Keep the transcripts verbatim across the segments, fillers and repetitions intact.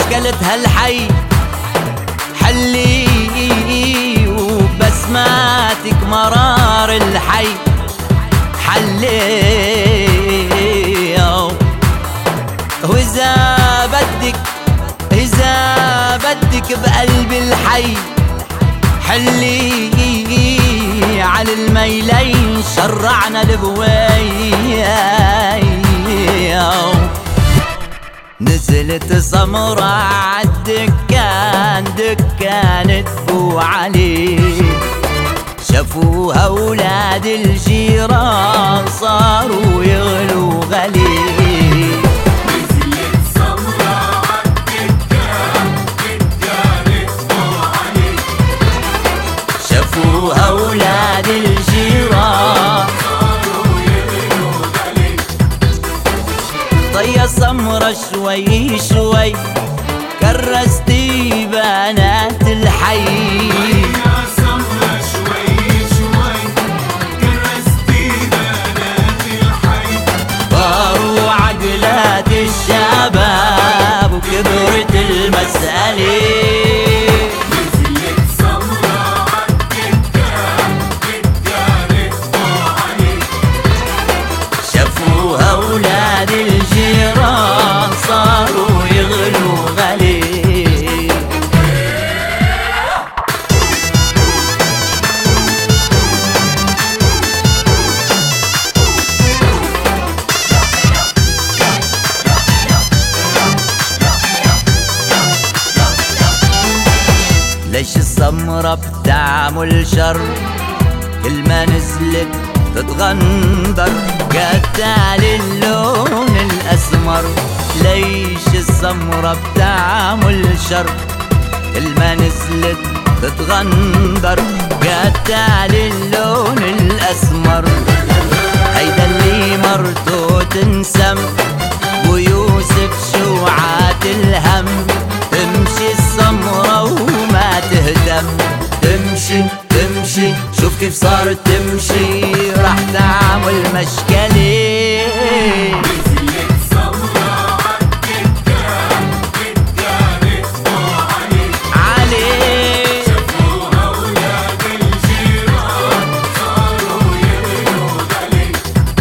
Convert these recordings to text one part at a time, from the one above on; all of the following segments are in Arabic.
قالت هالحي حلي وبسماتك مرار الحي حلي، وإذا بدك إذا بدك بقلب الحي حلي على الميلين شرعنا البوي. نزلت سمرة عالدكان دكان تفو عليه، شافوها ولاد الجيران صاروا يغلوا غليه. نزلت سمرة عالدكان دكان تفو عليه، شافوها ولاد الجيران صاروا يغلوا غليه. طيا سمرة شوي شوي كرستي بنات الحي، يا سمرة شوي شوي كرستي بنات الحي. طاروا عقلات الشباب وكبرت المسألة. نزلت سمرة عالدكان دكان تفو عليه، شافوها ولاد الجيران صاروا يغلوا غليه. ليش السمرة بتعمل شر كل ما نزلت تتغندر قتال اللون الأسمر؟ ليش السمرة بتعمل شر كل ما نزلت تتغندر قتال اللون الأسمر؟ هيدا اللي مرته تنسم ويوسف شوعات الهم، تمشي السمرة وما تهتم، تمشي تمشي شوف كيف صارت تمشي راح تعمل مشكلة. نزلت سمرة عالدكان دكان تفو عليه، عليه شافوها ولاد الجيران صاروا يغلوا غليه.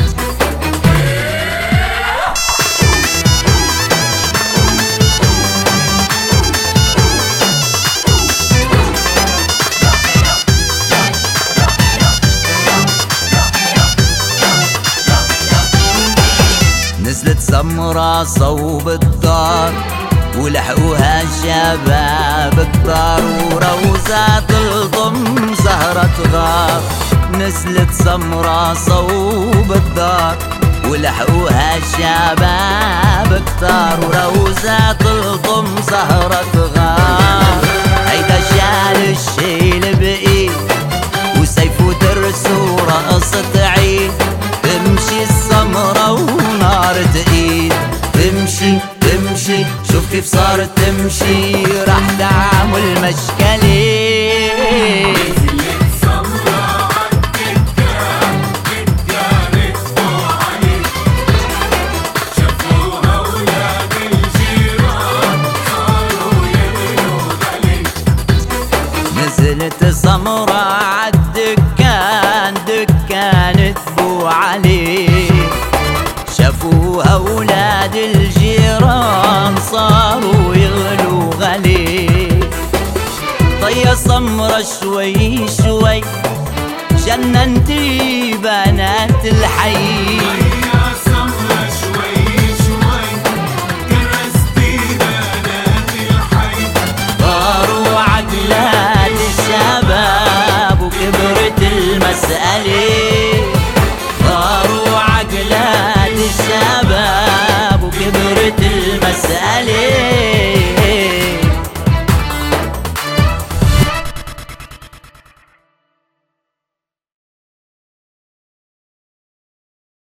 نزلت سمرة صوب الدار ولحقوها شباب كتار وروزة تلطم زهرة غار. نزلت سمرة صوب الدار ولحقوها شباب كتار وروزة تلطم زهرة غار. هيدا شال الشيل بإيد وسيف ودرس ورقصة عيد، تمشي السمرة ونار تقيد، تمشي تمشي شوف كيف صارت تمشي راح تعمل مشكلة. نزلت سمرة عالدكان دكان تفو عليه، شافوها ولاد الجيران صاروا يغلوا غليه. نزلت سمرة عالدكان دكان تفو عليه، شافوها ولاد الجيران صاروا يغلوا غليه. طيا سمرة شوي شوي جننتي بنات الحي، يا سمرة شوي شوي كرستي بنات الحي. طاروا عقلات الشباب وكبرت المسألة. طاروا عقلات الشباب وكبرت المسألة.